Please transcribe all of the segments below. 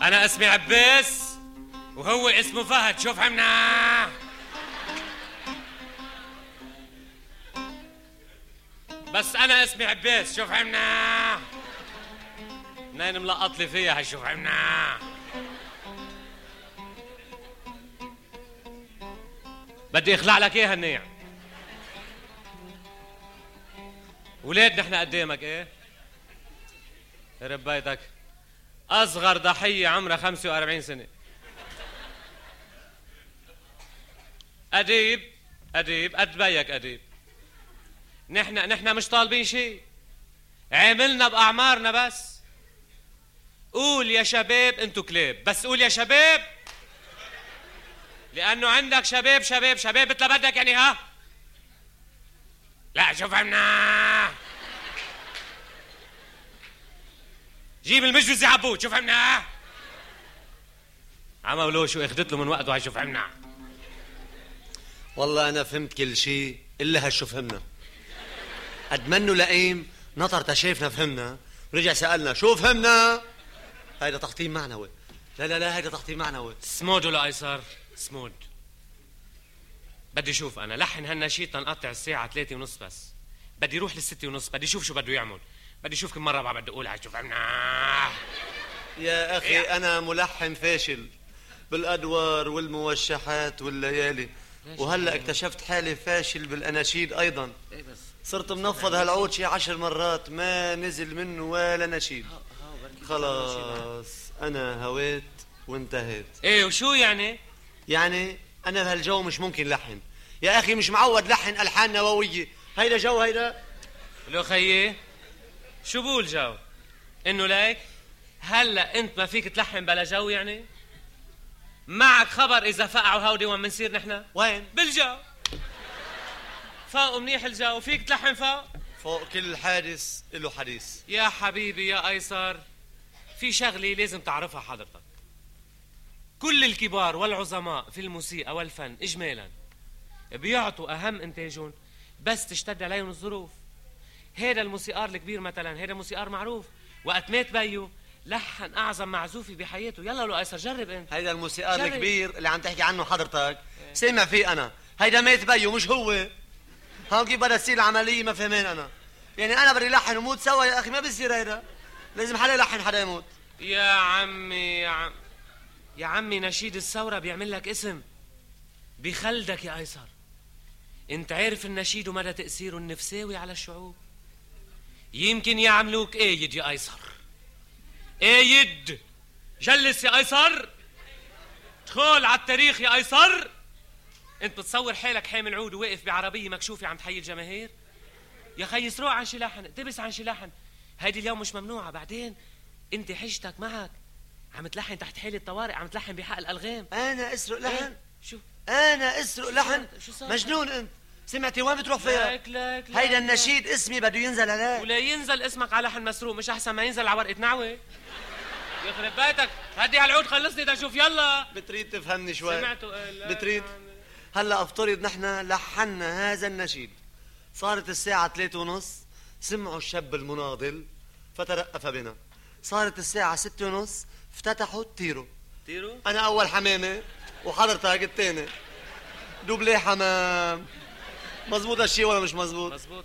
انا اسمي عباس وهو اسمه فهد. شو فهمنا؟ بس انا اسمي عباس. شو فهمنا؟ منين ملقط لي فيها؟ شو فهمنا؟ بدي اخلع لك ايه هالنيع. ولاد نحن قدامك ايه؟ يرب بيتك. اصغر ضحية عمرها 45 سنة. اديب قد بيك اديب. نحن مش طالبين شيء، عاملنا باعمارنا بس. قول يا شباب انتو كلاب، بس قول يا شباب، لانه عندك شباب مثل بدك يعني. ها لا شو فهمنا؟ جيب المجوز يا عبود. شو فهمنا؟ عملوا شو اخدت له من وقته. هاي شو فهمنا؟ والله انا فهمت كل شيء الا هالشو فهمنا. قد منه لئيم نطر تشايفنا فهمنا، ورجع سألنا شو فهمنا. هيدا تحطيم معنوي. لا هيدا تحطيم معنوي. سمود ولا ايسر؟ سمود. بدي شوف انا لحن هالنشيد تنقطع الساعة 3:30 بس. بدي روح ل6:30. بدي شوف شو بده يعمل. بدي شوف كم مرة بدي اقولها. شو فهمنا؟ يا اخي انا ملحن فاشل بالادوار والموشحات والليالي، وهلا اكتشفت حالي فاشل بالاناشيد ايضا. صرت منفض هالعود شي 10 مرات ما نزل منه ولا نشيد. خلاص انا هويت وانتهيت. ايه وشو يعني؟ يعني انا بهالجو مش ممكن لحن يا اخي، مش معود لحن الحان نوويه. هيدا جو هيدا. لو خيي شو بقول جو؟ انه ليك هلا انت ما فيك تلحن بلا جو يعني؟ معك خبر اذا فقعوا هودي وين منصير نحن؟ وين؟ بالجو. فوق منيح الجو، فيك تلحن فوق كل حادث له حديث. يا حبيبي يا ايسر، في شغلة لازم تعرفها حضرتك. كل الكبار والعظماء في الموسيقى والفن اجمالا بيعطوا اهم انتاجهم بس تشتد عليهم الظروف. هيدا الموسيقار الكبير مثلا، هيدا موسيقار معروف، وقت مات بيو لحن اعظم معزوفي بحياته. يلا لو ايسر جرب انت. هيدا الموسيقار الكبير اللي عم تحكي عنه حضرتك سامع فيه انا. هيدا مات بيو مش هو. هون كيف بدها تصير العمليه ما فهمين انا. يعني انا بدي لحن وموت سوا يا اخي، ما بصير هيدا. لازم حدا يلحن حدا يموت. يا عمي نشيد الثورة بيعمل لك اسم، بيخلدك يا ايسر. انت عارف النشيد ومدى تأثيره النفساوي على الشعوب. يمكن يعملوك ايد يا ايسر. ايد. جلس يا ايسر. ادخل على التاريخ يا ايسر. انت بتصور حالك حامل عود وواقف بعربية مكشوفة عم تحيي الجماهير؟ يا خي اسرع عن شي لحن، اقتبس عن شي لحن. هيدي اليوم مش ممنوعة. بعدين انت حجتك معك عم تلحن تحت حالة طوارئ، عم تلحن بحق الالغام. انا اسرق لحن؟ ايه؟ شو انا اسرق لحن؟ مجنون انت. سمعتي وين بتروح فيها؟ لك هيدا النشيد اسمي بده ينزل عليه. ولا ينزل اسمك على لحن مسروق مش احسن ما ينزل على ورقة نعوة؟ يخرب بيتك. هدي هالعود خلصني تشوف. يلا بتريد تفهمني شوي؟ سمعتوا؟ بتريد؟ هلا افترض نحن لحنا هذا النشيد، صارت الساعة 3:30، سمعوا الشاب المناضل فترقف بنا. صارت الساعة 6:30، افتتحوا التيرو. أنا أول حمامة وحضرتك الثاني. دوبلي حمام. مزبوط هالشي ولا مش مزبوط؟ مزبوط.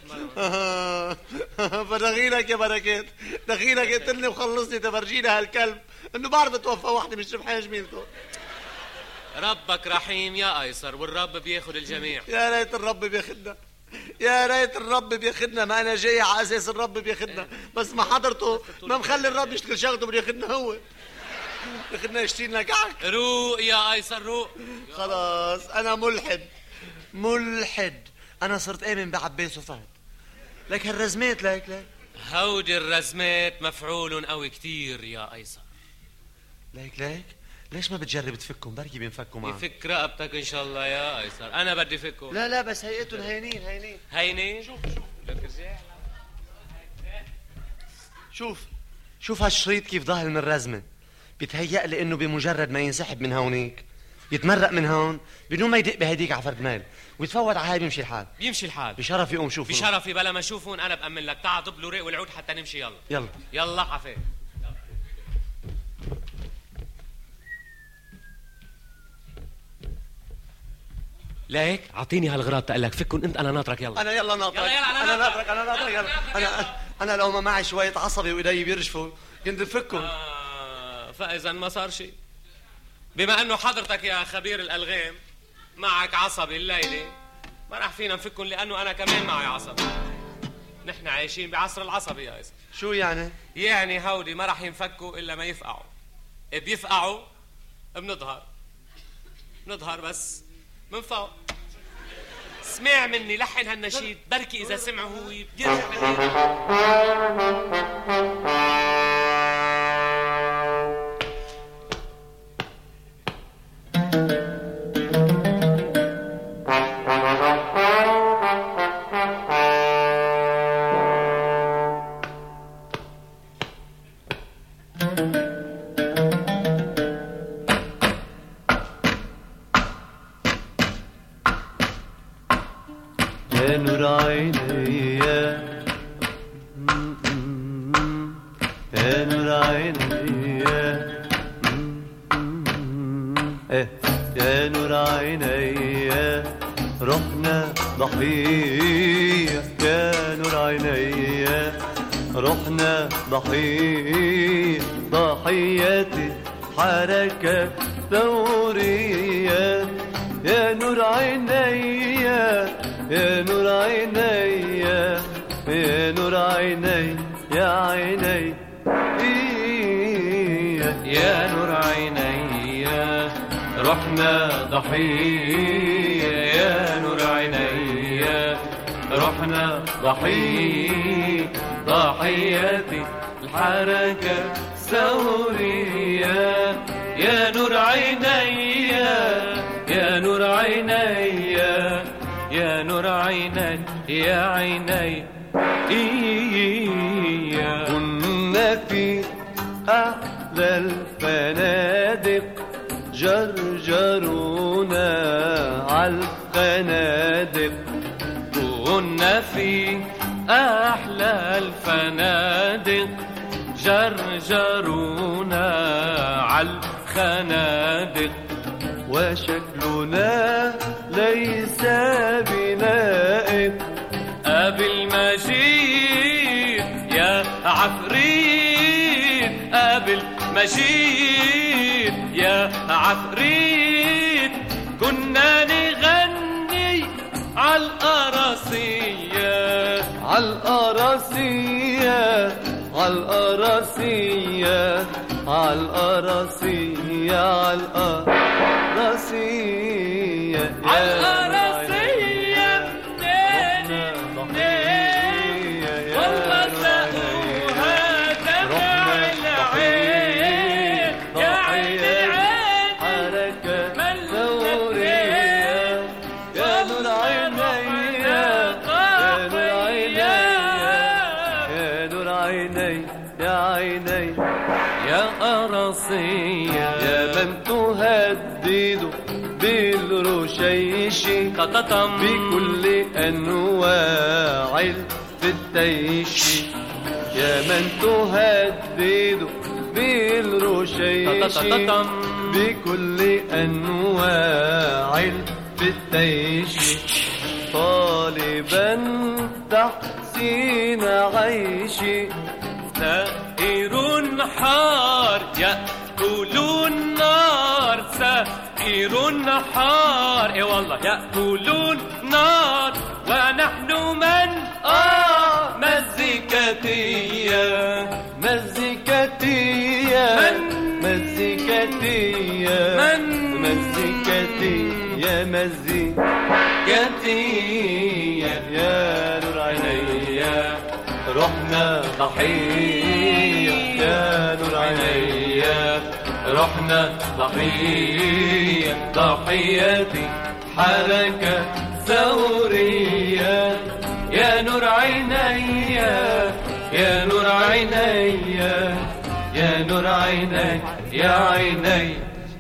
فدخيلك يا بركات، دخيلك اقتلني وخلصني تفرجيني هالكلب إنه بعرف اتوفى وحدة مش ربحان جميلته. ربك رحيم يا ايسر، والرب بياخد الجميع. يا ريت الرب بياخدنا، يا ريت الرب بياخدنا. ما انا جاي على اساس الرب بياخدنا، بس ما حضرته ما مخلي الرب يشتغل شغلته بده ياخدنا هو. ياخدنا يشتري لنا كعك. روق يا ايسر روق. خلاص انا ملحد. انا صرت امن بعباس وفهد. لك هالرزمات لك هودي الرزمات مفعول قوي كتير يا ايسر. لك ليش ما بتجرب تفكهم؟ بركي بينفكوا معك. يفك رقبتك ان شاء الله يا ايسر. انا بدي فكهم. لا بس هيئتهم هينين. شوف هالشريط كيف ظاهر من الرزمه. بيتهيأ لي انه بمجرد ما ينسحب من هونيك يتمرق من هون بدون ما يدق بهديك على فرد مال ويتفوت على هاي بيمشي الحال. بشرفي قوم شوفهم. بشرفي بلا ما اشوفهم انا بأمن لك. تعال ضب له ريق والعود حتى نمشي. يلا عفيف. ليك اعطيني هالغراض تقلك فكن انت، انا ناطرك. يلا انا يلا ناطرك. يلا انا ناطرك انا ناطرك يلا. انا لو ما معي شويه عصبي وايدي بيرجفوا كنت بفكهم. فاذا ما صار شيء، بما انه حضرتك يا خبير الالغام معك عصبي الليله، ما راح فينا نفكهم لانه انا كمان معي عصبي. نحن عايشين بعصر العصبي يا ايسر. شو يعني؟ يعني هودي ما راح ينفكوا الا ما يفقعوا. بيفقعوا بنظهر بس من فوق. اسمع مني، لحن هالنشيد بركي اذا سمعه هو بيرجع يا نور عيني يا نور عيني يا نور عيني رحنا ضحية. يا نور عيني رحنا ضحية، ضحية حركة ثورية. يا نور عيني يا نور عيني يا نور عيني يا عيني يا نور عيني رحنا ضحية. يا نور عيني رحنا ضحية، ضحية الحركة الثورية. يا نور عيني يا نور عيني يا نور عيني يا عيني. كنا في أحلى الفنادق، جرجرونا عالخنادق. كنا في أحلى الفنادق، جرجرونا عالخنادق. وشكلنا ليس بنائب، قبل ما جيت يا عفريت، قبل ما جيت يا عفريت، كنا نغني عالقراصية عالقراصية عالقراصية عالقراصية عالقراصية عالقراصية. والله سقوها دمع العين، يا عين العين حركة ثورية. يا نور عيني يا نور عيني يا نور عيني يا عيني يا قراصية. يا من تهدد بالرشيش بكل أنواع الفتيش. يا من تهدد بالرشيش بكل أنواع الفتيش. طالبا تحسين عيشي، سائر حار يأكل النار، سائر حار اي والله يأكل النار. ونحن من مزيكتية مزيكتية مزيكتية مزيكتية مزيكتية. يا نور عيني رحنا ضحية. يا نور عيني رحنا ضحية، ضحية حركة ثورية. يا نور عيني يا نور عيني يا نور عيني يا عيني.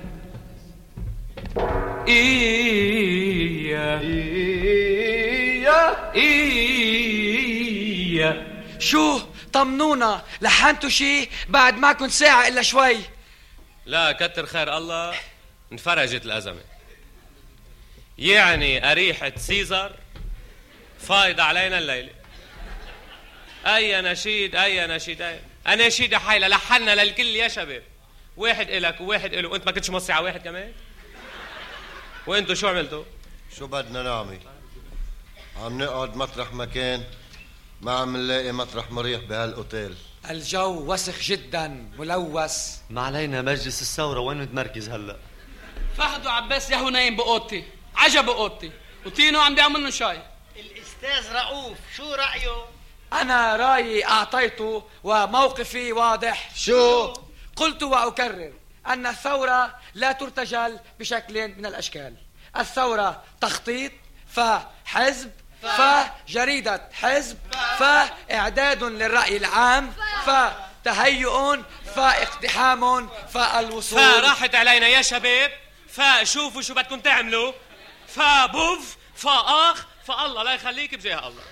شو طمنونا، لحنتوا شي بعد ما كنت ساعة إلا شوي؟ لا كتر خير الله، انفرجت الأزمة. يعني أريحة سيزر فايضة علينا الليلة. أي نشيد أي نشيد أي أناشيد حيلة لحنا للكل يا شباب. واحد إلك وواحد إله. وأنت ما كنتش موصي على واحد كمان؟ وأنتوا شو عملتوا؟ شو بدنا نعمل؟ عم نقعد مطرح مكان، ما عم نلاقي مطرح مريح بهالأوتيل. الجو وسخ جدا ملوث. ما علينا مجلس الثورة، وين متمركز هلا؟ فهد وعباس ياهو نايم بأوضتي، عجب بأوضتي، وتينو عم بيعمل منه شاي. الأستاذ رؤوف شو رأيه؟ أنا رأيي أعطيته وموقفي واضح. شو؟ قلت وأكرر أن الثورة لا ترتجل بشكل من الأشكال. الثورة تخطيط، فحزب، فجريدة حزب، فإعداد للرأي العام، فتهيؤ، فاقتحام، فالوصول. فراحت علينا يا شباب. فشوفوا شو بدكم تعملوا. فبوف فآخ فالله لا يخليك بجاه الله.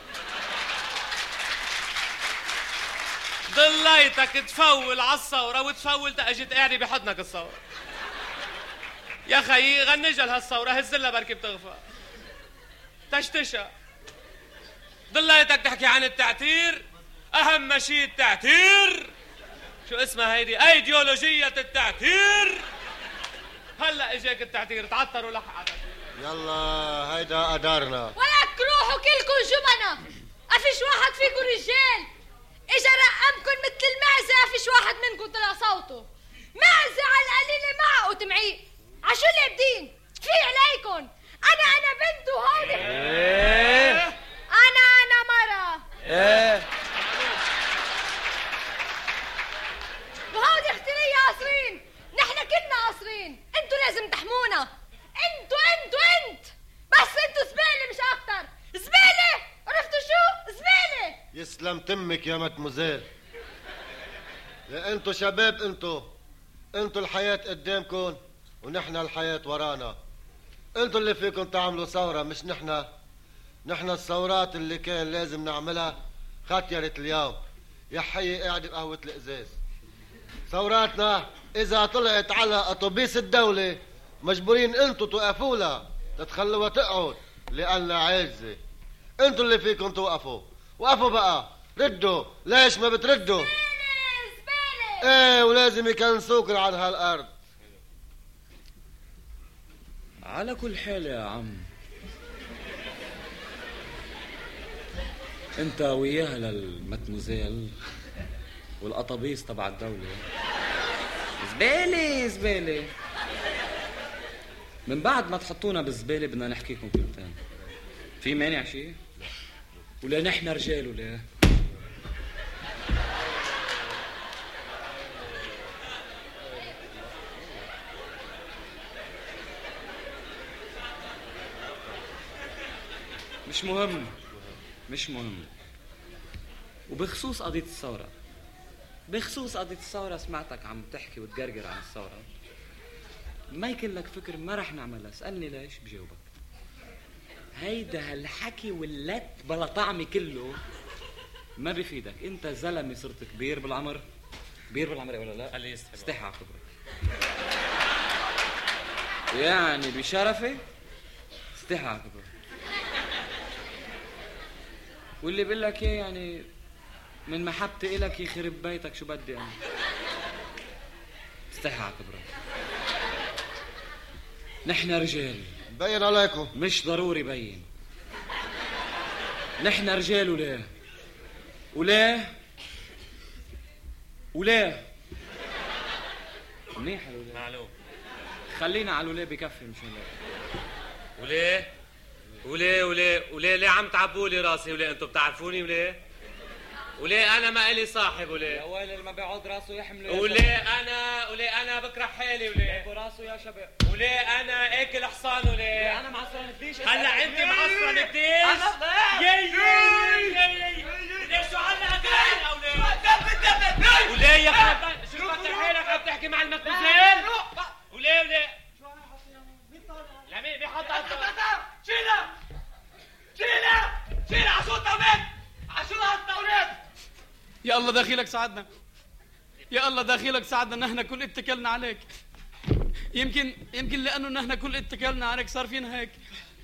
ضليتك تفول على الثورة وتفول تأجت قاعدة بحضنك الثورة. يا خيي غنجل هالثورة، هزلها بركي بتغفى تشتشى. ضليتك تحكي عن التعتير، أهم شيء التعتير. شو اسمها هيدي؟ أيديولوجية التعتير. هلا اجاك التعتير تعطر ولحق. يلا هيدا قدرنا. ولك روحوا كلكم جبنة، أفيش واحد فيكم رجال. إجا رقمكن مثل المعزة، أفيش واحد منكم طلع صوته. معزة على القليلة معقوا تمعيق. عشو اللي بدين؟ في عليكن. أنا بنت وهودي أنا مرة وهودي اخترية قصرين. نحن كلنا قصرين، انتوا لازم تحمونا. انت بس انتوا زبالة مش اكتر. زبالة، عرفتوا شو؟ زبالة. يسلم تمك يا متموزيل. يا انتو شباب، انتو الحياة قدامكم ونحن الحياة ورانا. انتو اللي فيكم تعملوا ثورة مش نحن الثورات اللي كان لازم نعملها ختيرت اليوم. يا حي قاعد بقهوة الازاز. ثوراتنا اذا طلعت على اتوبيس الدولة مجبورين انتو توقفوا لها، تتخلوها تقعد لأنها عاجزة. انتو اللي فيكم توقفوا. وقفوا بقى، ردوا. ليش ما بتردوا؟ زبالة. ايه، ولازم يكنسوكن على هالارض. على كل حال يا عم، انت وياها للمتموزيل والقطابيس تبع الدولة زبالة. من بعد ما تحطونا بالزبالة بدنا نحكيكم كلمتين. في مانع شيء؟ ولا نحن رجال ولا؟ مش مهم. وبخصوص قضية الثورة، سمعتك عم تحكي وتقرقر عن الثورة. ما يكن لك فكر ما رح نعملها. اسألني ليش بجاوبك. هيدا هالحكي واللت بلا طعمي كله ما بيفيدك. انت زلمة صرت كبير بالعمر ولا لا؟ خليه يستحي. استحي على كبرك. يعني بشرفي استحي على كبرك. واللي بقول لك ايه يعني من محبتي إلك يخرب بيتك. شو بدي انا؟ استحي على كبرك. نحن رجال. بين عليكم. مش ضروري بين. نحن رجال. ولا منيح الولا. معلوم. خلينا على الولا بكفي. مش وليه عم تعبولي راسي؟ وليه انتوا بتعرفوني؟ وليه انا ما الي صاحب؟ يا ويلي اللي ما بيعود راسه يحمله. وليه انا بكره حالي؟ وليه راسه يا شباب؟ وليه انا اكل حصان؟ وليه انا معصرن قديش؟ هلا انت معصرن قديش؟ ليش شو هلا اكلنا؟ وليه يا خربان شو فتح حالك عم تحكي مع المتموزيل؟ وليه لمين بيحط شيلها عشو التوريد. يا الله دخيلك ساعدنا. نحن كل اتكلنا عليك. يمكن لانه نحن كل اتكلنا عليك صار فينا هيك.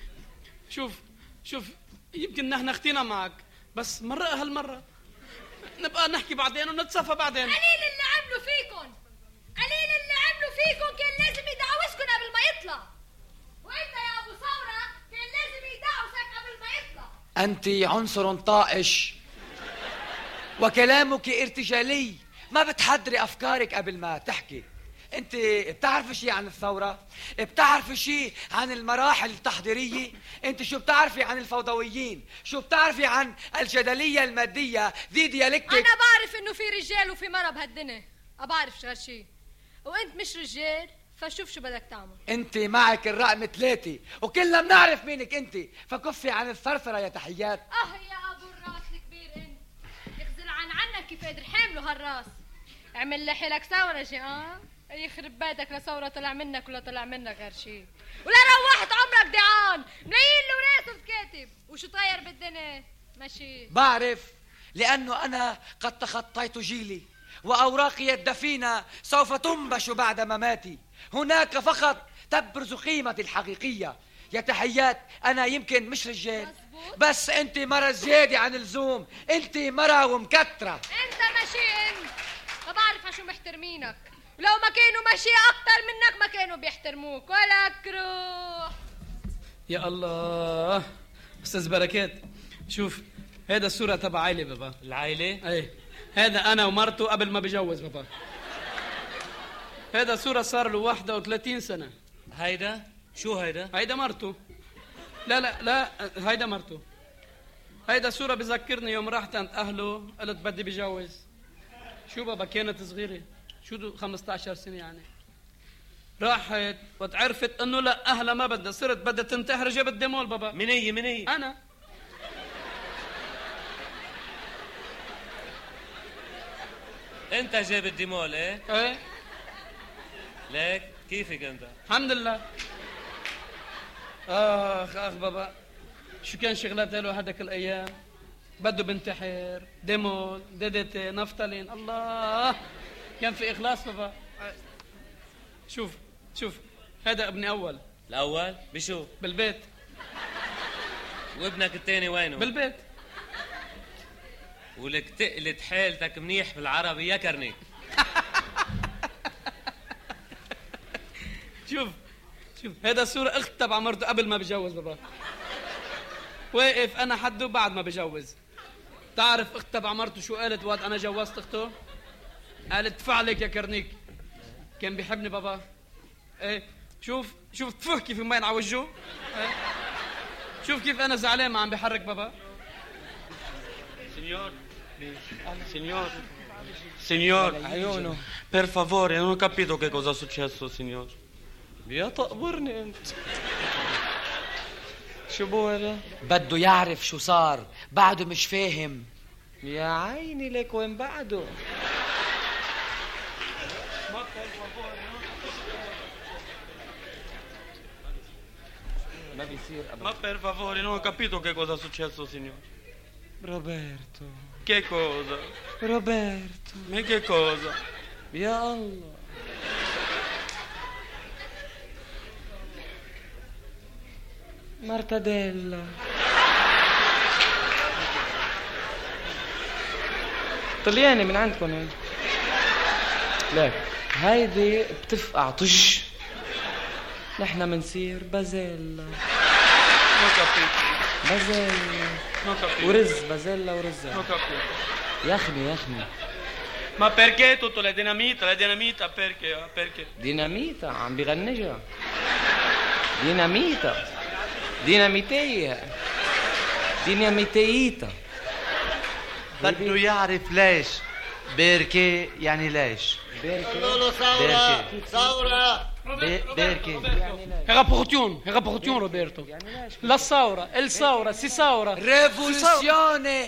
شوف يمكن نحن اختينا معك، بس مرة هالمرة نبقى نحكي بعدين ونتصافى بعدين. قليل اللي عملوا فيكم، قليل اللي عملوا فيكم، كان لازم يدعوسكم قبل ما يطلع. وانت يا ابو ثورة كان لازم يدعوسك قبل ما يطلع. أنت عنصر طائش وكلامك ارتجالي، ما بتحضري أفكارك قبل ما تحكي. أنت بتعرفي شيء عن الثورة؟ بتعرفي شيء عن المراحل التحضيرية؟ أنت شو بتعرفي عن الفوضويين؟ شو بتعرفي عن الجدلية المادية ذي ديالكتك؟ أنا بعرف إنه في رجال وفي مرة بهالدنيا، بعرف شو هالشي، وأنت مش رجال، فشوف شو بدك تعمل. أنت معك الرقم 3 وكلنا بنعرف مينك أنت، فكفي عن الثرثرة يا تحيات. يا أبو الراس الكبير أنت، يخزل عنك كيف قدر حامله هالراس. اعمل لحالك ثورة شي يخرب بيتك، لا ثورة طلع منك ولا طلع منك غير شيء، ولا روحت عمرك دعان ملايين له وراسه كاتب. وشو طاير بالدنيا ماشي؟ بعرف، لأنه أنا قد تخطيت جيلي وأوراقي الدفينة سوف تنبش بعد مماتي. هناك فقط تبرز قيمتي الحقيقية. يا تحيات، أنا يمكن مش رجال، بس أنت مرة زيادة عن اللزوم، أنت مرة ومكترة. أنت ماشي، أنت ما بعرف عشو محترمينك، ولو ما كانوا ماشي أكتر منك ما كانوا بيحترموك ولا كروح. يا الله أستاذ بركات، شوف هذا الصورة تبع عائلة بابا. العائلة؟ ايه، هذا أنا ومرته قبل ما بجوز بابا. هذا صورة صار له 31 سنة. هيدا شو هيدا؟ هيدا مرته. لا هيدا مرته. هيدا صورة بذكرني يوم رحت عند أهله قلت بدي بجوز. شو بابا كانت صغيرة، شو 15 سنة يعني. راحت وتعرفت انه لا اهلها ما بدها، صرت بدها تنتحر، جابت ديمول بابا. من هي؟ انا. انت جابت ديمول؟ ايه. ليك كيفك انت؟ الحمد لله. اخ بابا، شو كان شغلات له هذاك الايام؟ بده بنتحر، ديمول، DDT، نفتالين. الله، كان في اخلاص بابا. شوف هذا ابني اول. الاول بشو؟ بالبيت. وابنك الثاني وينه؟ بالبيت. ولك تقلت حالتك منيح بالعربي يا كرنيك. شوف هذا صورة اخت تبع مرته قبل ما بجوز بابا. واقف انا حده بعد ما بجوز. تعرف اخت تبع مرته شو قالت وقت انا جوزت اخته؟ قالت فعلك يا كرنيك. كان بيحبني بابا. ايه، شوف تفه كيف مبين على وجهه. ايه. شوف كيف انا زعلان ما عم بحرك بابا. Signor, per favore, non ho capito che cosa è successo, signor. يا تقبرني انت. شو بولا؟ بده يعرف شو صار، بعده مش فاهم. يا عيني لك وين بعده؟ Ma per favore, non ho capito che cosa è successo, signor. Roberto. Che cosa? Roberto. Ma che cosa? يا الله. Martadella. طلياني من عندكم. لك هيدي بتفقع طش، نحن منصير بازيلا. بازيلا ورز، بازيلا ورز. يخني. Ma perché tutto la dinamita perché? ديناميتا عم بغنجها. ديناميتيتا. بده يعرف ليش. بيركي يعني ليش. قولوا ثورة. بيركي. Rapportion Roberto. La saura, il saura, si saura. ريفولوسيوني.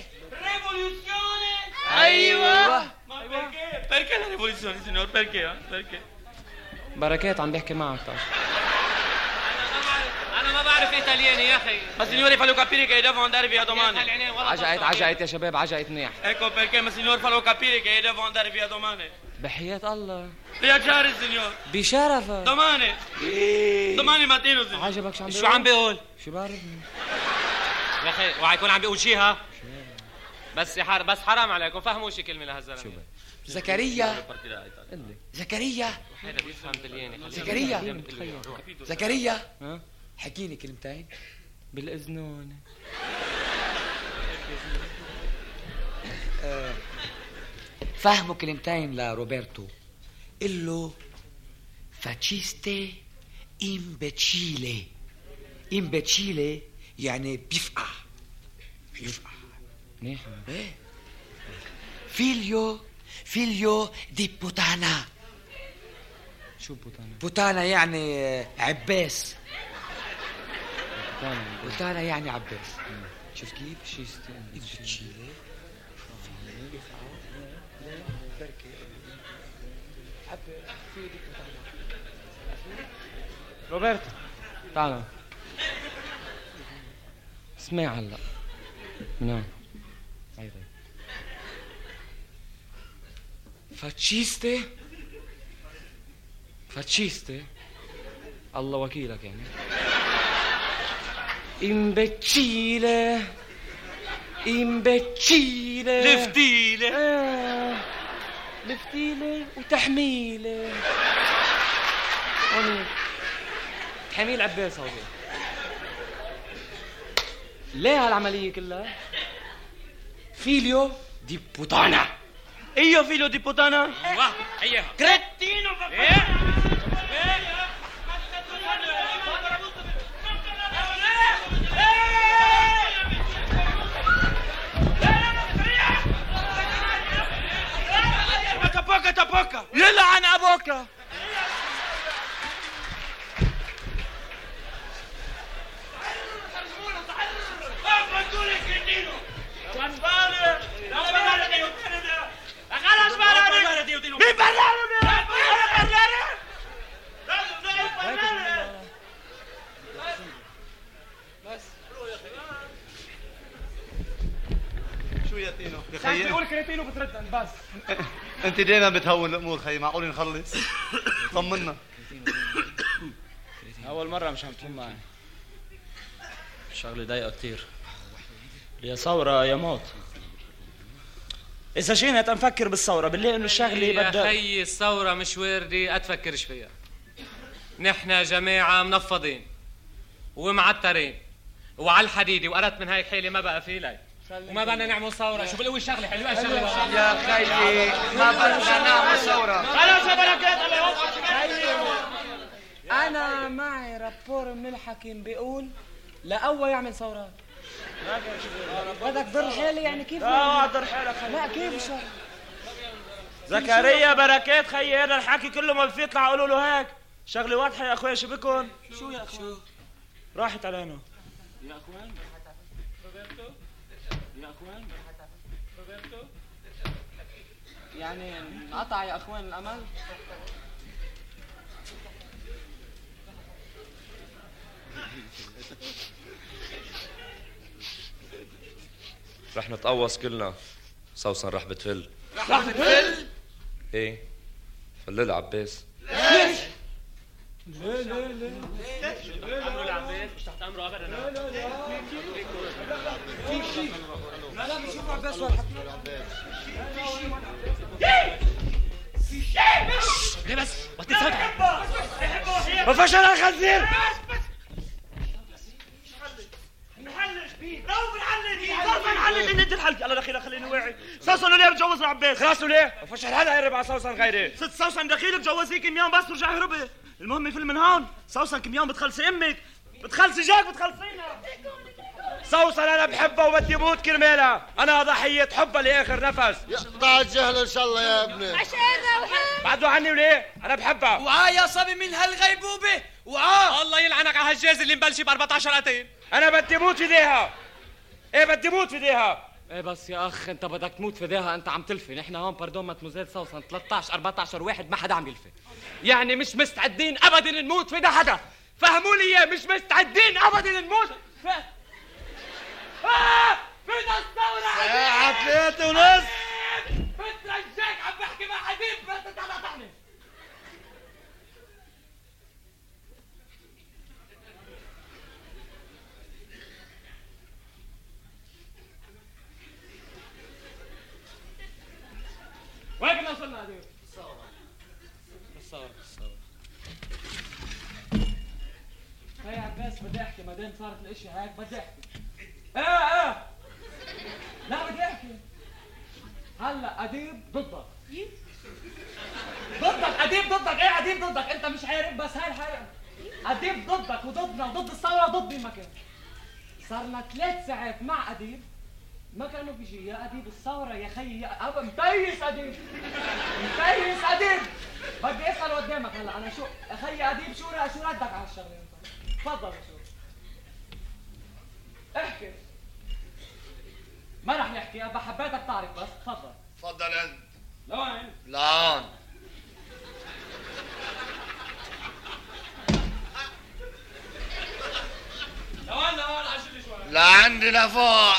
ايوه. Ma perché la rivoluzione, signor? Perché? بركات عم بيحكي معك. انا ما بعرف ايطالياني يا اخي. Ma signore fallo capire che devo andare via domani. عجقت يا شباب، عجقت منيح. Ecco perché ma signore fallo capire che devo andare via domani. بحياة الله. Viaggiare signore. بشرفك. Domani. Domani mattino signore. عجبك شو عم بيقول؟ شو بعرف؟ يا اخي اوعى يكون عم بيقول شي ها؟ بس حرام عليكم فهموا شي كلمة لهالزلمة. زكريا زكريا زكريا حكيني كلمتين بالإذنون. فهموا كلمتين لروبرتو. قل له فاتشيستي إمبتشيلي. إمبتشيلي يعني بيفقع. منيح. فيليو دي بوتانا. شو بوتانا؟ بوتانا يعني عباس. بوتانا يعني عباس. شوف كيف؟ شيستي روبرتو تعال اسمع هلا من هون. فاتشيستي الله وكيلك يعني. امبتشيلة لفتيلة وتحميلة. تحميل عباس هودي. ليه هالعملية كلها؟ فيليو دي بوتانا. Io figlio di puttana. Cretino. Tapocca. يلعن ابوك. شو يا تينو يا خيي؟ بتقول كريتينو بترد بس. انت دينا بتهون الامور خيي، معقول نخلص؟ طمنا. اول مرة مش عم تكون معي. الشغله ضايقه كثير. يا ثوره يا موت. اذا جينا تنفكر بالثوره بالله انه الشغله بدها. يا خيي الثوره مش واردة اتفكرش فيها. نحن جماعه منفضين ومعترين وعلى الحديده، وقرت من هاي الحيله ما بقى في لي وما بدنا نعمل ثوره. شو بقول شغله حلوه شغله يا خيي ما بدنا نعمل ثورة. خلاص يا بركات الله يوفقك. انا معي رابور من الحكيم بيقول لاول يعمل ثورات. بدك ضر حالي يعني كيف؟ ضر حالك. لا كيف الشغل؟ زكريا بركات خيي هذا الحكي كله ما بيطلع قولوا له هيك. شغله واضحه يا اخويا. شو بكون؟ شو يا اخوان؟ راحت علينا يا اخوان. يعني انقطع يا اخوان الامل. رح نتقوص كلنا. سوسن رح بتفل. ايه فلل عباس. ليش؟ لا امره العباس مش تحت امره ابدا. لا بشوف عباس ولا ليه بس؟ وقت الصدع وفشل الخنزير. نحلل انت الحلقه. الله دخيلك خليني واعي. سوسن ليه بتجوز العباس؟ خلاص ليه؟ وفشل هلا يقرب على سوسن غيري. ست سوسن دخيلك جوزيك كم يوم بس ترجع هربي. المهم في من هون سوسن كم يوم بتخلصي امك بتخلصي جاك بتخلصينا. سوسن انا بحبها وبدي موت كرمالها. انا ضحيه حبها لاخر نفس. يقطع الجهل ان شاء الله يا ابني. عشانها وحب بعدوا عني وليه؟ انا بحبها. وعا يا صبي من هالغيبوبة. وعا الله يلعنك على هالجاز اللي مبلش ب 14 قتيل. انا بدي موت في ايديها. ايه بدي موت في ايديها. ايه بس يا اخ انت بدك تموت في ايديها. انت عم تلفي. نحن هون باردون ماتموزيل سوسن 13 14 واحد ما حدا عم يلفي. يعني مش مستعدين ابدا نموت في ايدها حدا. فهموا لي اياه، مش مستعدين ابدا نموت. فين الثورة؟ ساعة 3:30. بترجاك عم بحكي مع حبيب بس تقاطعني. وين كنا وصلنا هذيك؟ الثورة. هاي يا عباس بدي احكي، ما دام صارت الاشي هيك بدي احكي. لا بدي احكي. هلا اديب ضدك. اديب ضدك. ايه اديب ضدك؟ انت مش عارف بس هاي الحقيقة. اديب ضدك وضدنا وضد الثورة وضد مين ما كان. صارنا 3 ساعات مع اديب ما كانوا بيجي. يا اديب الثورة يا خيي يا ابا متيس اديب. بدي اسال قدامك هلا انا شو اخي اديب شو ردك على الشغله انت؟ تفضل شو احكي. ما رح نحكي، ابا حبيتك تعرف بس تفضل. تفضل انت. لوين؟ لهون. لهون عشان شوي. لعندي لفوق.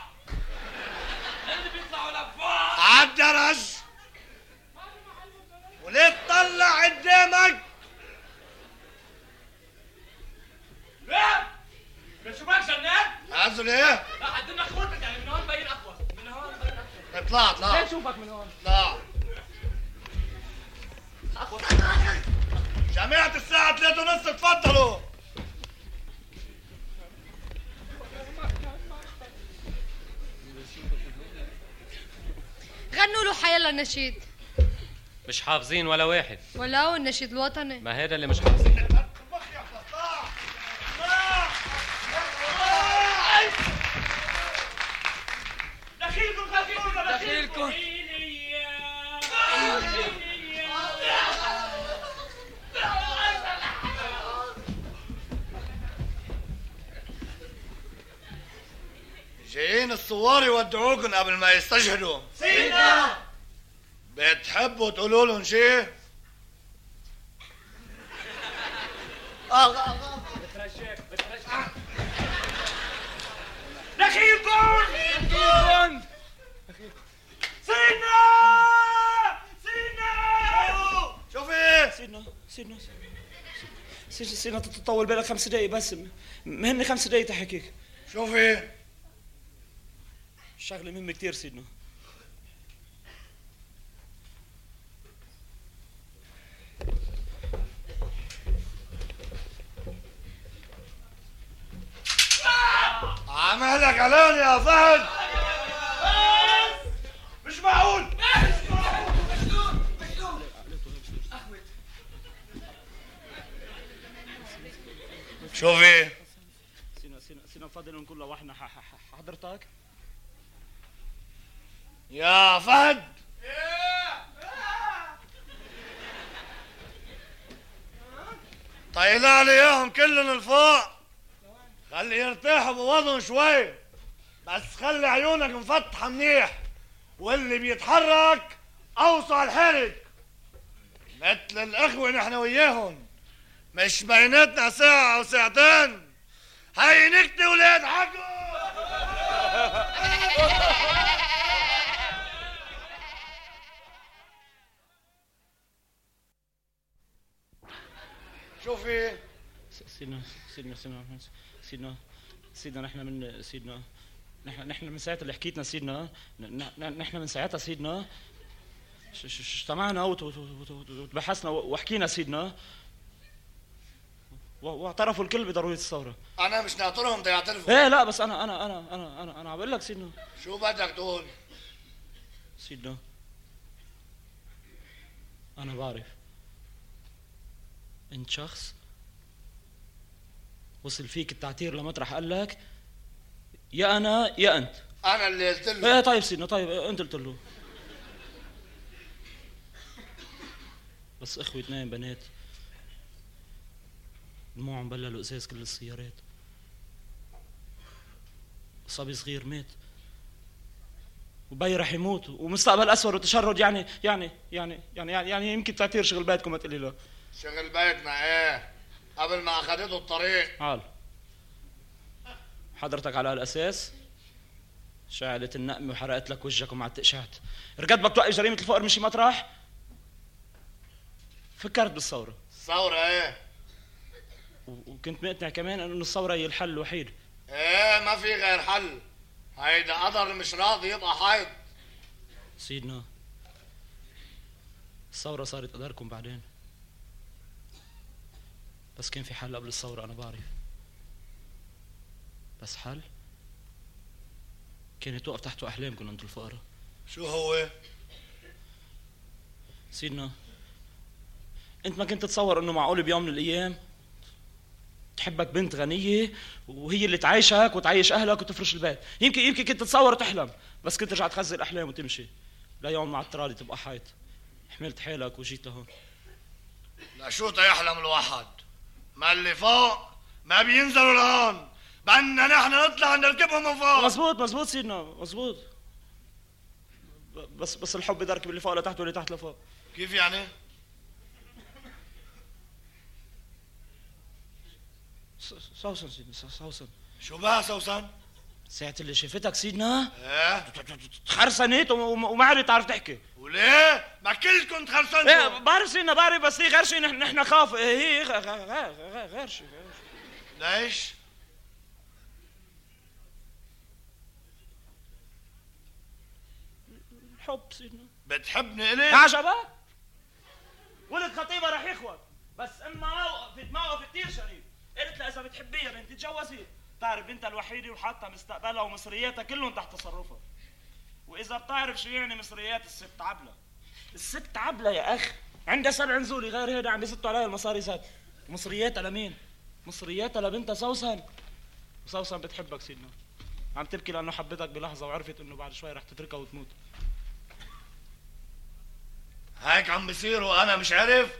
اللي بيطلعوا لفوق عالدرج. وليه تطلع قدامك؟ لا شو بك جنان؟ عزل ايه؟ لا قدمنا اخوتك يعني من هون مبين اقوى. اطلع. ليه نشوفك من هون؟ اطلع. اقوى. جماعة الساعة 3:30 تفضلوا. غنوا له حيلا النشيد. مش حافظين ولا واحد. ولا هو النشيد الوطني. ما هذا اللي مش حافظين. دخيلكم. جايين الثوار يودعوكم قبل ما يستشهدوا. سيدنا بتحبوا تقولوا لهم شيء؟ بترجاك دخيلكم. سيدنا شوفي سيدنا تطول بالك 5 دقايق بس. مهني 5 دقايق تحكيك. شوفي الشغله مهمه كتير سيدنا. عملك علان يا فهد. مش معقول. شوفي سينا بفضل نقول لوحنا حضرتك يا فهد. طيلا لي اياهم كلهم لفوق. خلي يرتاحوا بوضعهم شوي بس خلي عيونك مفتحة منيح واللي بيتحرك اوصى الحرك مثل الاخوة نحن وياهم مش بيناتنا ساعة او ساعتين. هاي نكتة ولاد حقه. شوفي سيدنا نحن من سيدنا نحن من ساعة اللي حكيتنا سيدنا نحن من ساعتها سيدنا اجتمعنا وتبحثنا وحكينا سيدنا واعترفوا الكل بضرورية الثورة. أنا مش ناطرهم دا يعترفوا. إيه لا بس أنا عم بقول لك سيدنا. شو بدك تقول؟ سيدنا أنا بعرف أنت شخص وصل فيك التعتير لمطرح قال لك يا أنا يا أنت. أنا اللي قلت له. إيه طيب سيدنا طيب أنت قلت له. بس إخوة 2 بنات دموعهم بللوا ازاز كل السيارات. صبي صغير مات وبي رح يموت ومستقبل اسود وتشرد يعني يمكن تعتير شغل بيتكم ما تقولي له. شغل بيتنا ايه قبل ما اخذته الطريق. عال حضرتك على هالاساس شعلت النقمة وحرقت لك وجهك ومع التقشات. رجعت بدك توقف جريمة الفقر مشي مطرح؟ فكرت بالثورة. الثورة ايه؟ وكنت مقتنع كمان انه الثورة هي الحل الوحيد. ايه ما في غير حل. هيدا قدر مش راضي يبقى حيض. سيدنا الثورة صارت قدركم بعدين، بس كان في حل قبل الثورة أنا بعرف. بس حل كانت توقف تحت أحلامكم أنتم الفقراء. شو هو؟ سيدنا أنت ما كنت تتصور إنه معقول بيوم من الأيام تحبك بنت غنية وهي اللي تعيشك وتعيش أهلك وتفرش البيت. يمكن كنت تتصور وتحلم، بس كنت ترجع تخزي الأحلام وتمشي. لا يوم مع الترالي تبقى حيط. حملت حالك وجيت لهون. لا شو تيحلم الواحد؟ ما اللي فوق ما بينزلوا لهون، بدنا نحن نطلع نركبهم من فوق. مزبوط سيدنا مزبوط. بس الحب بده يركب اللي فوق لتحت واللي تحت لفوق. كيف يعني؟ سوسن سيدنا سوسن. شو بها سوسن؟ ساعة اللي شفتك سيدنا ايه تخرسنت وما عرفت تعرف تحكي. وليه؟ ما كلكم تخرسنتوا. ايه بعرف سيدنا بعرف، بس هي غير شيء. نحن خاف. هي غير شيء. ليش؟ الحب سيدنا. بتحبني إلي؟ عجبك؟ ولد خطيبة رح يخوت، بس اما موقف كثير شريف. قلت لها اذا بتحبيها بنتي تجوزي. بتعرف بنتها الوحيدة وحاطة مستقبلها ومصرياتها كلهم تحت تصرفها. واذا بتعرف شو يعني مصريات الست عبلة. الست عبلة يا اخ عندها 7 نزولي، غير هيدا عم يزتوا عليها المصاري زاد. مصرياتها لمين؟ مصرياتها لبنتها سوسن. وسوسن بتحبك سيدنا، عم تبكي لانه حبتك بلحظة وعرفت انه بعد شوي رح تتركها وتموت. هيك عم بيصير وانا مش عارف؟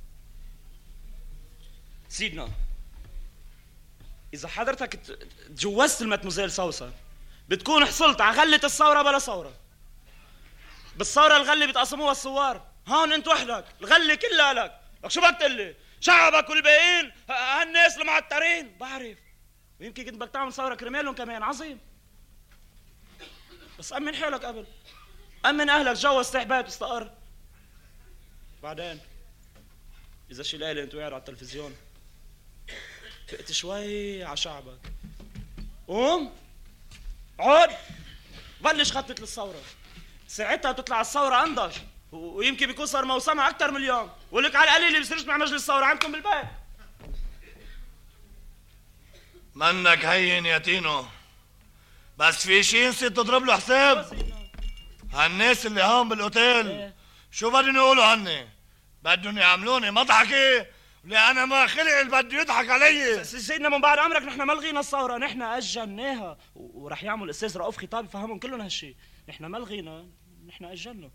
سيدنا اذا حضرتك تجوزت المتموزيل سوسن بتكون حصلت على غلة الثورة بلا ثورة. بالثورة الغلة بتقسموها الثوار، هون انت وحدك الغلة كلها لك. لك شو بدك تقلي؟ شعبك والباقيين هالناس المعترين. بعرف، ويمكن كنت بدك تعمل ثورة كرمالهم كمان. عظيم، بس أمن حالك قبل. أمن أهلك، جوز تحت بيت واستقر. بعدين إذا شي ليلة أنت قاعد على التلفزيون فقت شوي على شعبك، قوم عود بلش خطط للثورة. ساعتها تطلع الثورة أنضج، ويمكن بيكون صار موسمها أكتر من اليوم. ولك على القليل بيصيرش مع مجلس الثورة عندكم بالبيت. منك هين يا تينو، بس في شي نسيت تضرب له حساب. هالناس اللي هون بالاوتيل شو بدهم يقولوا عني؟ بدهم يعملوني مضحكة لأنا ما خلق اللي بده يضحك علي. سيدنا من بعد أمرك نحن ما لغينا الثورة، نحن أجلناها. ورح يعمل الأستاذ رؤوف خطاب يفهمهم كلهم هالشي. نحن ما لغينا، نحن أجلنا.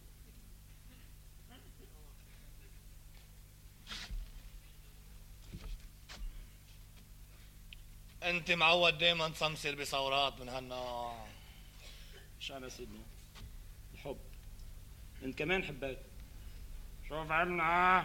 أنت معود دايما تسمسر بثورات من هالنوع. شو يا سيدنا؟ الحب. أنت كمان حبيت. شوف عنا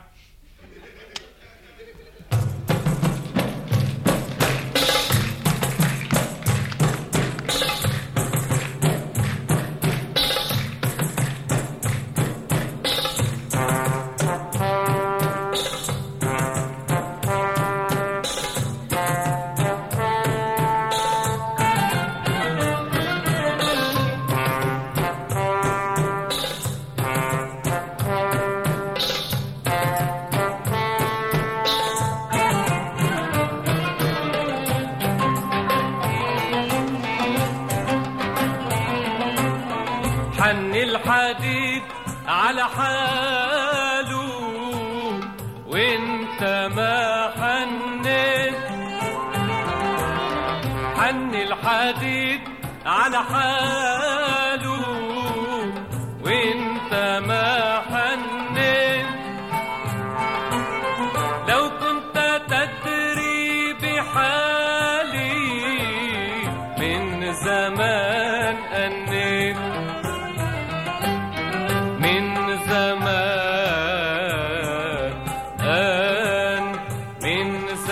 الحديد على حاله وانت ما حنيت. حن الحديد على حاله وانت ما حنيت. لو كنت تدري بحالي من زمان أنيت. من زمان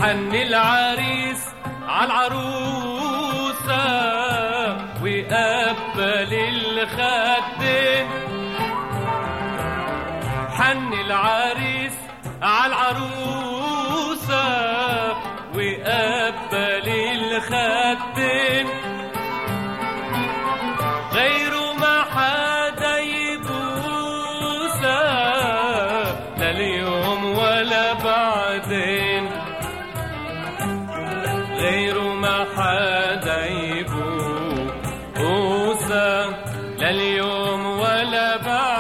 حن العريس عالعروسة وقبل الخدين، حن العريس عالعروسة وقبل الخدين، غيره ما حدا يبوسها لليوم ولا بعدين، غيره ما حدا يبوسها لليوم ولا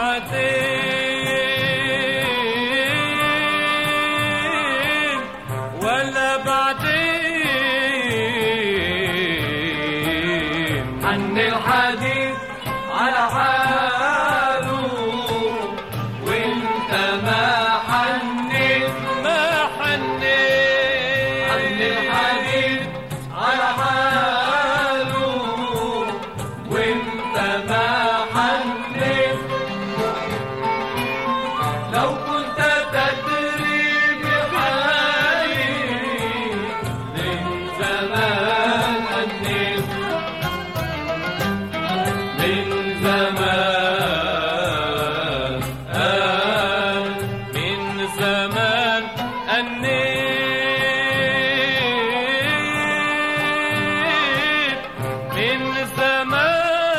بعدين، ولا بعدين. حن الحديث على حاله وانت ما حنيت، ما حنيت. حن الحديث على حاله وانت ما حنيت، لو كنت تدري بحالي من زمان حنيت، من زمان من زمان أنيت، من زمان.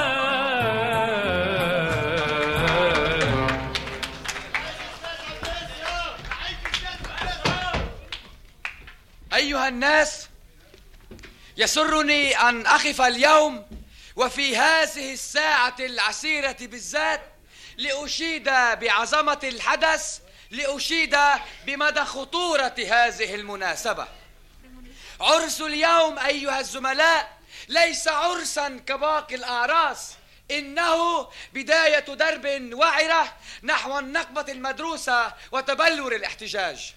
أيها الناس، يسرني أن أقف اليوم وفي هذه الساعة العسيرة بالذات لأشيد بعظمة الحدث، لأشيد بمدى خطورة هذه المناسبة. عرس اليوم أيها الزملاء ليس عرسا كباقي الأعراس، إنه بداية درب وعرة نحو النقبة المدروسة وتبلور الاحتجاج.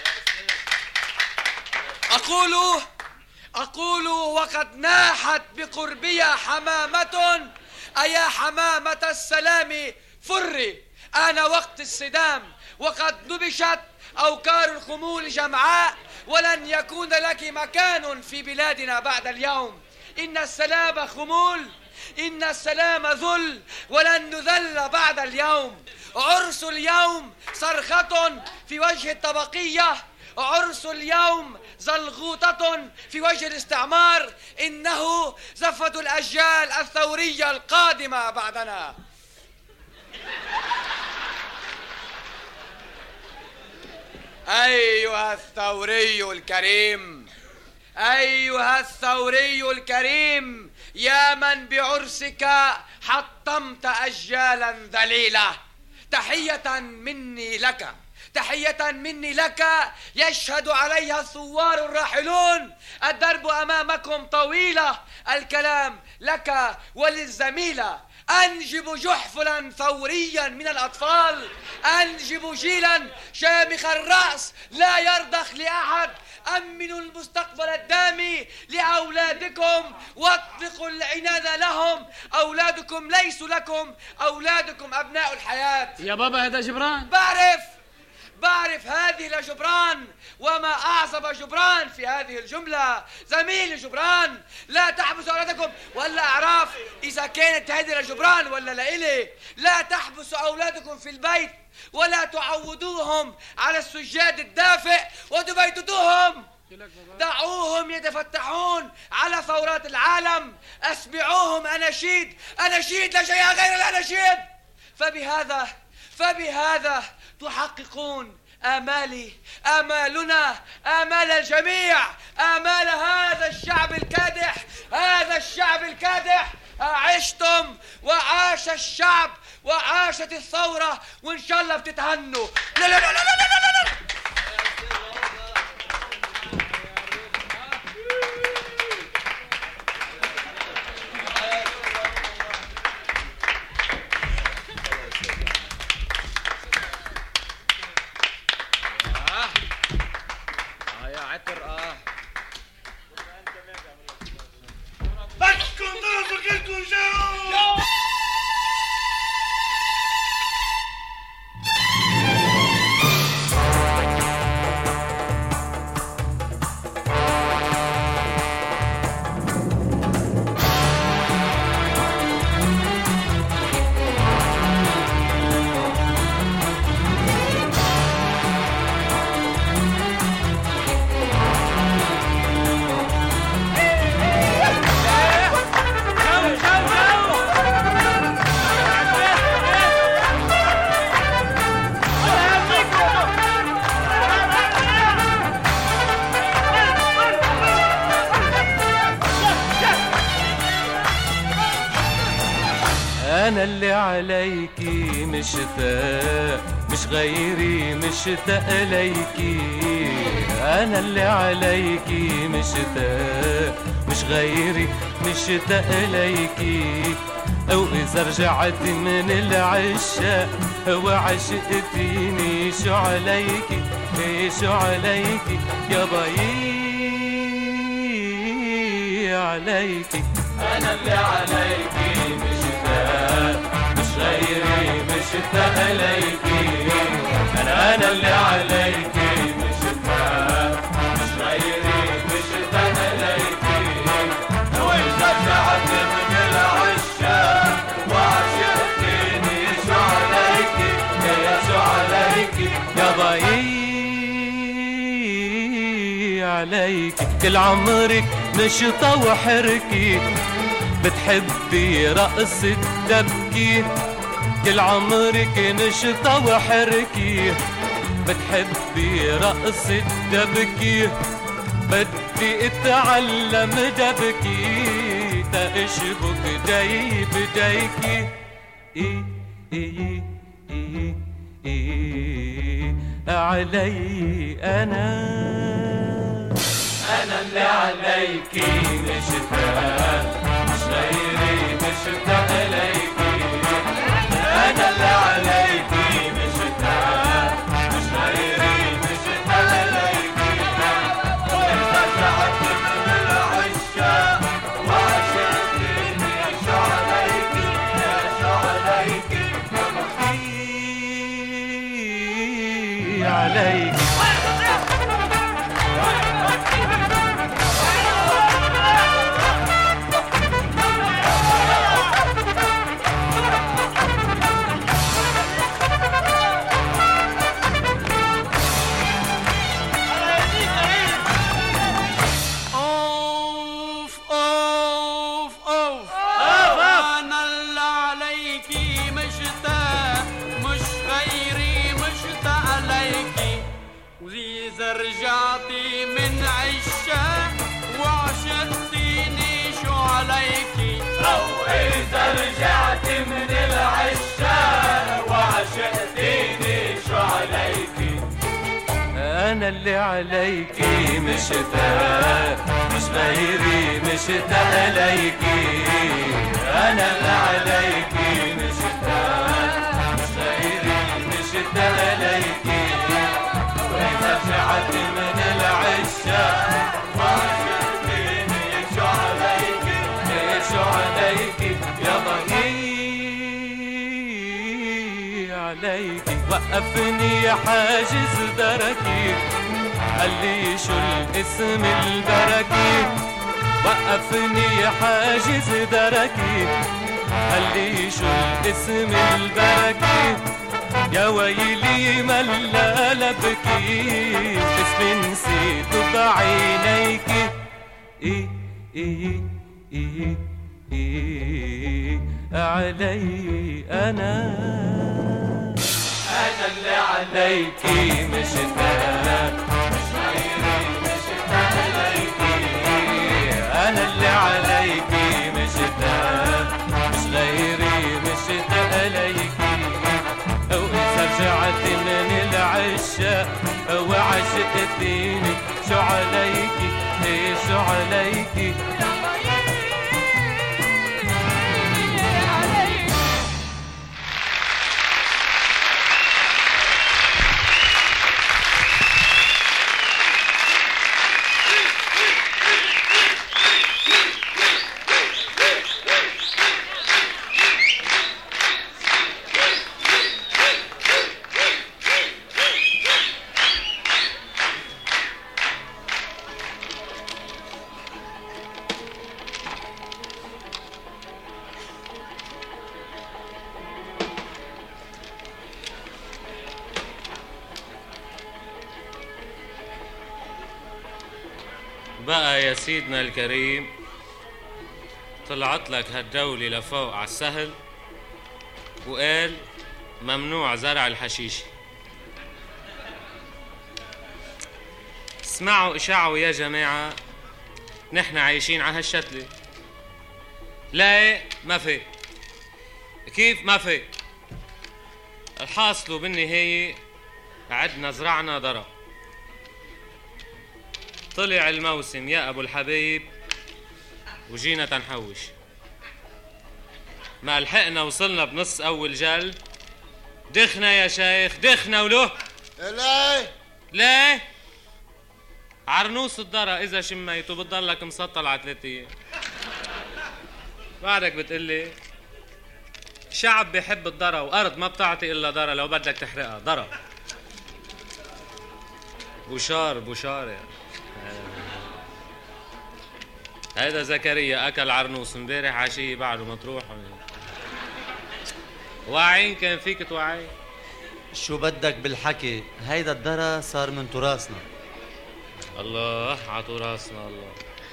أقول وقد ناحت بقربي حمامة، أيا حمامة السلام فري، آن وقت الصدام، وقد نبشت أوكار الخمول جمعاء، ولن يكون لك مكان في بلادنا بعد اليوم. إن السلام خمول، إن السلام ذل، ولن نذل بعد اليوم. عرس اليوم صرخة في وجه الطبقية، عرس اليوم زلغوطة في وجه الاستعمار، إنه زفة الأجيال الثورية القادمة بعدنا. أيها الثوري الكريم، أيها الثوري الكريم، يا من بعرسك حطمت أجيالا ذليلة، تحية مني لك، تحية مني لك يشهد عليها الثوار الراحلون. الدرب أمامكم طويلة، الكلام لك وللزميلة. أنجب جحفلا ثوريا من الأطفال، أنجب جيلا شامخ الرأس لا يرضخ لأحد. أمنوا المستقبل الدامي لأولادكم واطلقوا العنان لهم. أولادكم ليسوا لكم، أولادكم أبناء الحياة. يا بابا هذا جبران. بعرف هذه لجبران، وما أعصب جبران في هذه الجملة. زميلي جبران، لا تحبسوا أولادكم، ولا أعرف إذا كانت هذه لجبران ولا لإلي. لا تحبسوا أولادكم في البيت، ولا تعودوهم على السجاد الدافئ وتبيتوهم. دعوهم يتفتحون على ثورات العالم، أسمعوهم أناشيد لا شيء غير الأناشيد. فبهذا تحققون آمالي، آمالنا، آمال الجميع، آمال هذا الشعب الكادح، هذا الشعب الكادح. عشتم وعاش الشعب وعاشت الثورة، وإن شاء الله بتتهنوا. لا لا لا لا لا لا لا. أنا اللي عليكي مشتاق مش غيري مشتاق ليكي. أنا اللي عليكي مشتاق مش غيري مشتاق ليكي. أو إذا رجعت من العشاق وعشقتيني شو عليكي شو عليكي يا باي عليكي. أنا اللي عليكي مشتاق مش غيري مشتاق ليكي. أنا اللي عليكي مشتاق مش غيري مشتاق ليكي. وإذا رجعت من العشاق وعشقتيني شو عليكي يا شو عليكي يا باي عليكي. كل عمرك نشطة وحركي بتحبي رقص الدبكي. كل عمرك نشطة وحركي بتحبي رقص الدبكي. بدي اتعلم دبكي تأشبك داي بدايكي. إيه إيه إيه إيه علي أنا اللي عليكي مشتاق مش غيري مشتاق ليكي. أنا اللي عليكي مشتاق مش غيري مشتاق ليكي. وإذا رجعت من العشاق وعشقتيني شو عليكي يا شو عليكي يا عليكي. رجعتي من عشاق وعشقتيني شو عليكي. أو إذا رجعتي من العشاق وعشقتيني شو عليكي. أنا اللي عليكي مشتاق مش غيري مشتاق ليكي. أنا اللي عليكي مشتاق مش غيري مشتاق ليكي. وإذا رجعت من العشاق وعشقتيني شو عليكي شو عليكي يا ضهي عليكي. وقفني حاجز دركي قال لي شو الاسم البركي. وقفني حاجز دركي قال لي شو الاسم البركي. يا ويلي ملا لبكي اسمي نسيته بعينيكي. إيه إيه إيه إيه علي أنا اللي عليكي مشتاق مش غيري مشتاق ليكي. أنا اللي عليكي مشتاق مش غيري مشتاق ليكي. أو إذا رجعت من العشاق وعشقتيني شو عليكي شو عليكي. بقى يا سيدنا الكريم طلعت لك هالدولة لفوق على السهل وقال ممنوع زرع الحشيش. اسمعوا اشاعوا يا جماعة، نحن عايشين على هالشتلة. لا ما في كيف ما في؟ الحاصل بالنهاية عدنا زرعنا ذرة. طلع الموسم يا أبو الحبيب وجينا تنحوش. ما لحقنا وصلنا بنص أول جل دخنا يا شيخ دخنا وله. ليه؟ ليه؟ عرنوس الذرة إذا شميته بتضلك مسطل على 3 أيام. بعدك بتقلي شعب بيحب الذرة وأرض ما بتعطي إلا ذرة لو بدك تحرقها ذرة. بوشار يعني. هيدا زكريا أكل عرنوس امبارح عشية بعده مطروح. واعين كان فيك توعي. شو بدك بالحكي؟ هيدا الذرة صار من تراثنا. الله على تراثنا. الله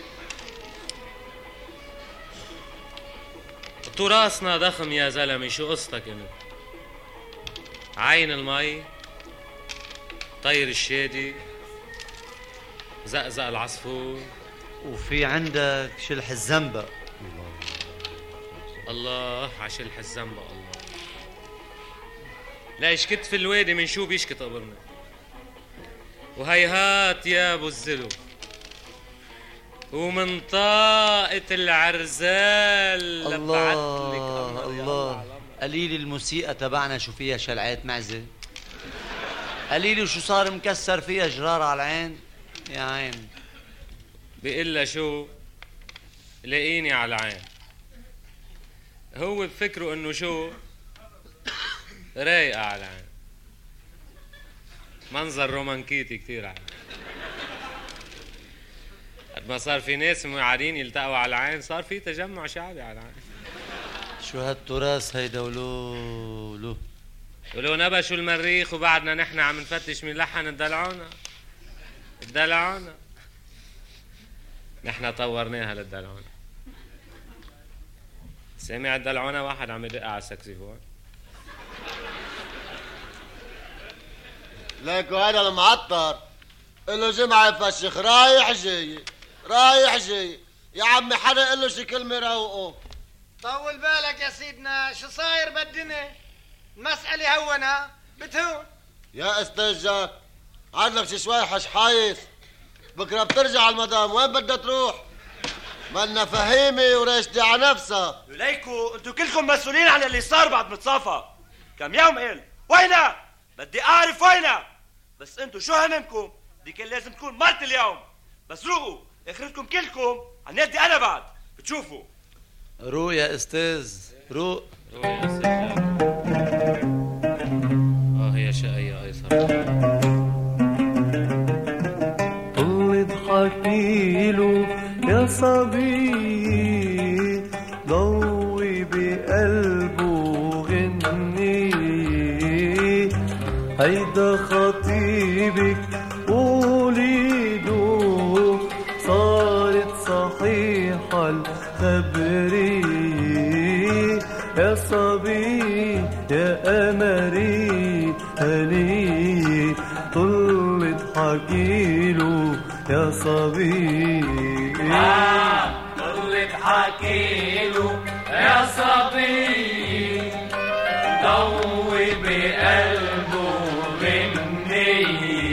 تراثنا ضخم يا زلمه. شو قصتك انت؟ عين المي، طير الشادي، زقزق العصفور، وفي عندك شلح الزنبق. الله على شلح الزنبق. الله لا يشكت في الوادي من شو بيشكت قبرنا. وهيهات يا ابو الزلو ومن طاقة العرزال. الله قليل الموسيقى تبعنا شو فيها شلعات معزة. قليل وشو صار مكسر فيها جرار على العين. يا عين بيقلها شو لاقيني على العين. هو بفكره انه شو رايقة على العين. منظر رومانكيتي كتير عين. قد ما صار في ناس قاعدين يلتقوا على العين صار في تجمع شعبي على العين. شو هالتراث هيدا ولو نبشوا المريخ وبعدنا نحن عم نفتش من لحن الدلعونة. نحن طورناها للدلعونة. سامع الدلعونة واحد عم يدق على السكسيفون. ليكو هذا المعطر له جمعة يفشخ رايح جاي. يا عمي حدا قل له شي كلمة روقه. طول بالك يا سيدنا. شو صاير بالدنيا؟ المسألة هونها بتهون. يا استاذ جاك عندك شي شوي حشحايص. بكره بترجع المدام وين بدها تروح؟ مالنا فهيمة وراشدة على نفسها. ليكو انتو كلكم مسؤولين عن اللي صار بعد متصافى. كم يوم قل وينها؟ بدي اعرف وينها. بس انتو شو هممكم؟ دي كان لازم تكون مرت اليوم. بس روقوا اخرتكم كلكم عن يدي انا بعد بتشوفوا. روق يا استاذ روق. يا استاذ. يا شقي يا ايسر. طل اضحكيله يا صبي ضوي بقلبه غني. هيدا خطيبك وليده صارت صحيحة الخبرية. يا صبي يا قمري هني طل اضحكيله يا صبي. طل اضحكيله يا صبي ضوي بقلبه غني.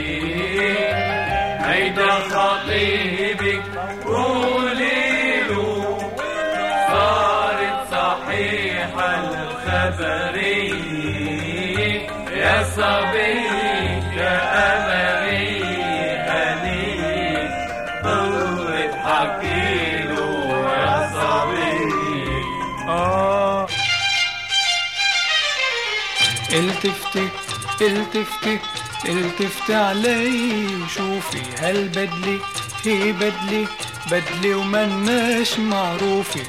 هيدا خطيبك قوليله صارت صحيحة الخبرية. يا صبي يا قمري هني طل اضحكيله يا صبي. التفتي علي وشوفي هالبدلة هي بدلة ومناش معروفة.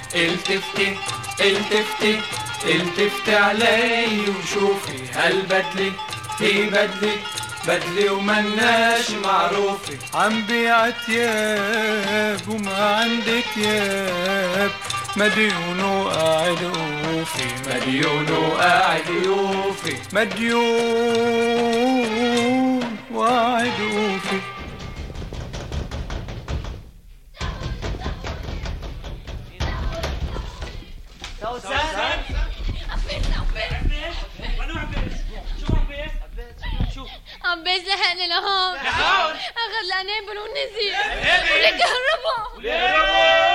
التفتي علي وشوفي هالبدلة هي بدلة ومناش معروفة. عم بيع تياب وما عندي تياب. مديون وقاعد يوفي. مديون وقاعد يوفي. سوسن القنابل ونزل ولك هربوا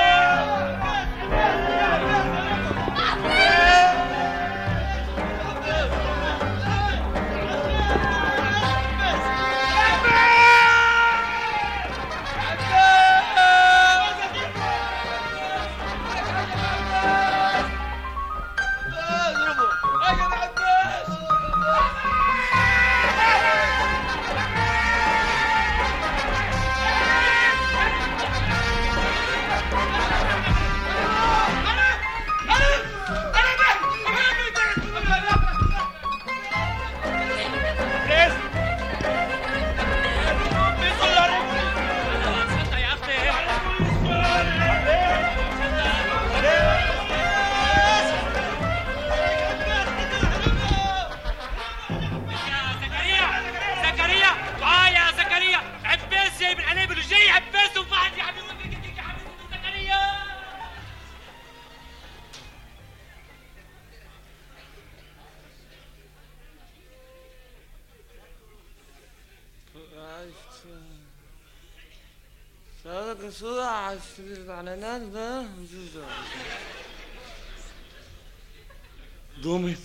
ضومت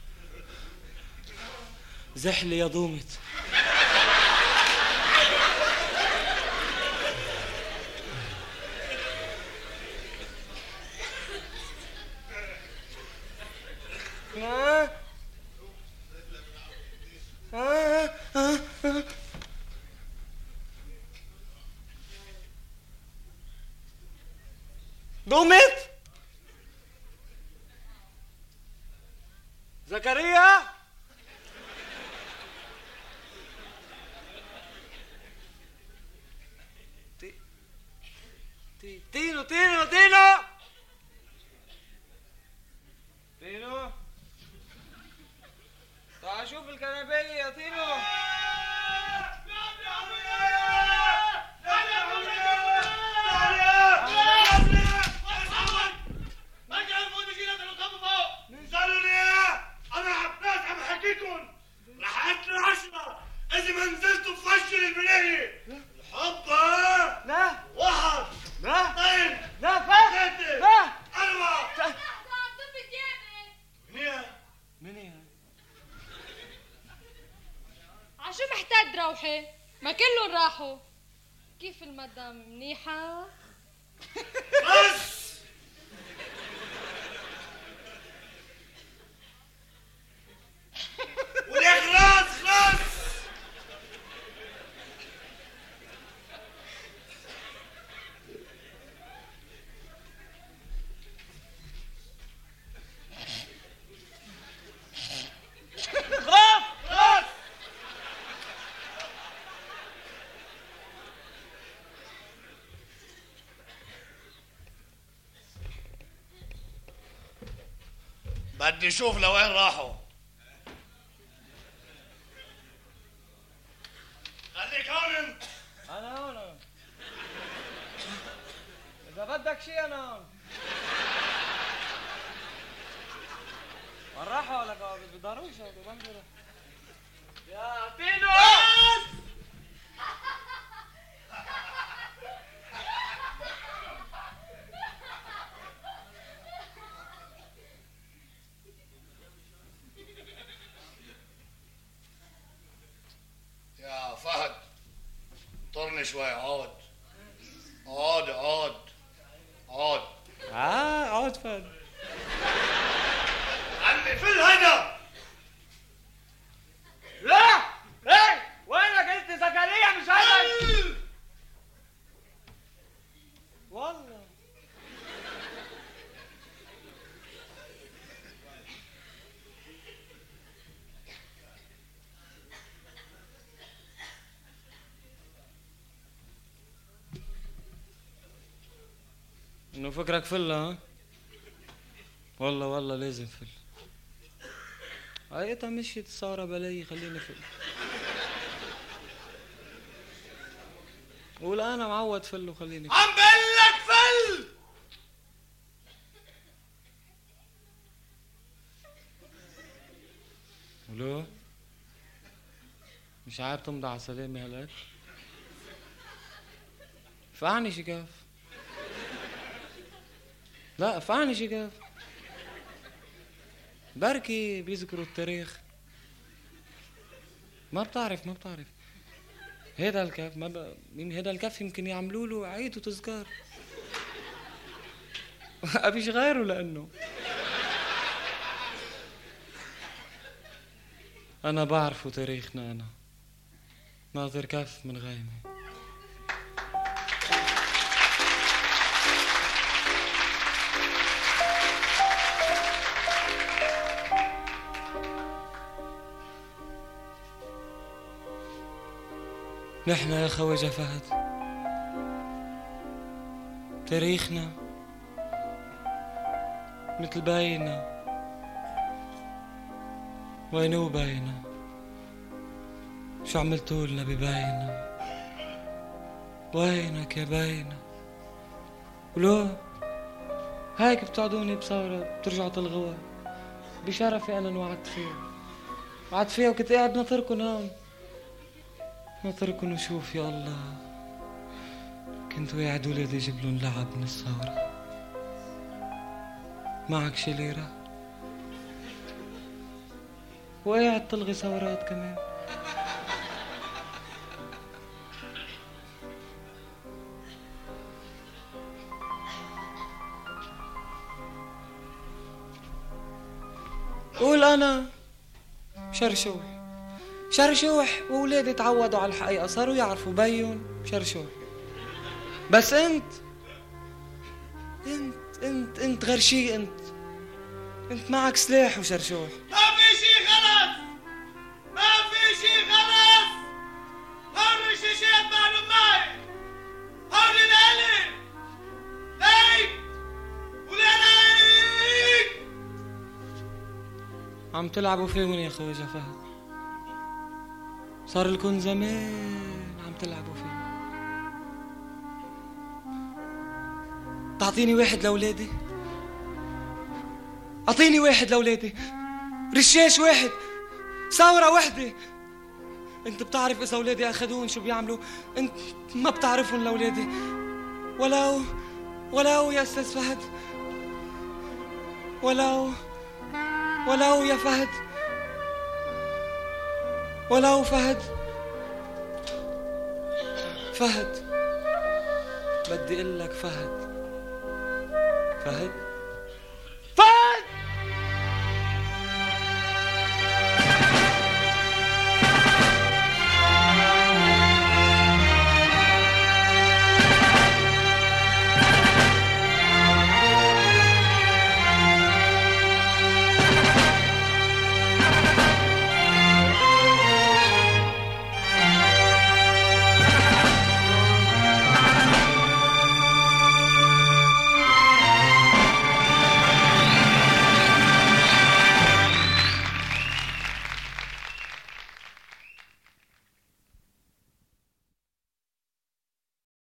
زحلي يا ضومت ضومت زكريا تينو تينو تينو تينو تعال شوف الكنبايه يا تينو رح اكل 10 اذا ما نزلتوا في وش البنيه الحب لا واحد لا اثنين لا فات ثلاثة لا 4 من هي؟ عشو محتاج تروحي؟ ما كلهم راحوا. كيف المدام منيحة؟ بس وليك خلاص بدي اشوف لوين راحوا. خليك هون انت. انا هون اذا بدك شيء انا هون. وين راحوا لك بضروش بنظر يا تينو يا فهد طرني شوي. عود عود عود عود. عود فهد. عمي فل هيدا. لا ايه وينك انت زكريا مش هيدا والله. انه فكرك فل ها؟ والله لازم فل. هايتها مشيت الثورة بلاي خليني فل. قول انا معود فل وخليني فل. عم بقلك فل. ولو مش عارف تمضي على سلامة هلاك. فعني شقاف. لا فعني شقاف. بركي بيذكروا التاريخ. ما بتعرف هيدا الكف هيدا الكف يمكن يعملوا له عيد وتذكار. أبيش غيره لأنه أنا بعرفه تاريخنا. أنا ناظر كف من غيمة. نحن يا خواجة فهد تاريخنا مثل باينا. وينو باينا؟ شو عملتولنا بباينا؟ وينك يا باينا؟ ولو هيك بتعدوني بثورة بترجعوا تلغوها بشرفي. أنا وعدت فيها وكنت قاعد ناطركن هون ناطركن وشوف يا الله كنت واعد ولادي يجيبلن لعب من الثورة. معك شي ليرة وقاعد تلغي ثورات كمان. قول أنا شرشوح وولادي تعودوا على الحقيقة صاروا يعرفوا بيون شرشوح. بس انت غير شي. انت معك سلاح وشرشوح. ما في شي خلص هول الشيشات معلوم معي. هول لإلي ليك وليك. عم تلعبوا فيهم يا خواجة فهد. صار لكم زمان عم تلعبوا فيه. تعطيني واحد لأولادي. أعطيني واحد لأولادي. رشاش واحد. ثورة وحدة. انت بتعرف إذا أولادي أخذون شو بيعملوا. انت ما بتعرفهم لأولادي. ولو يا أستاذ فهد. ولو يا فهد. ولو فهد بدي اقول لك فهد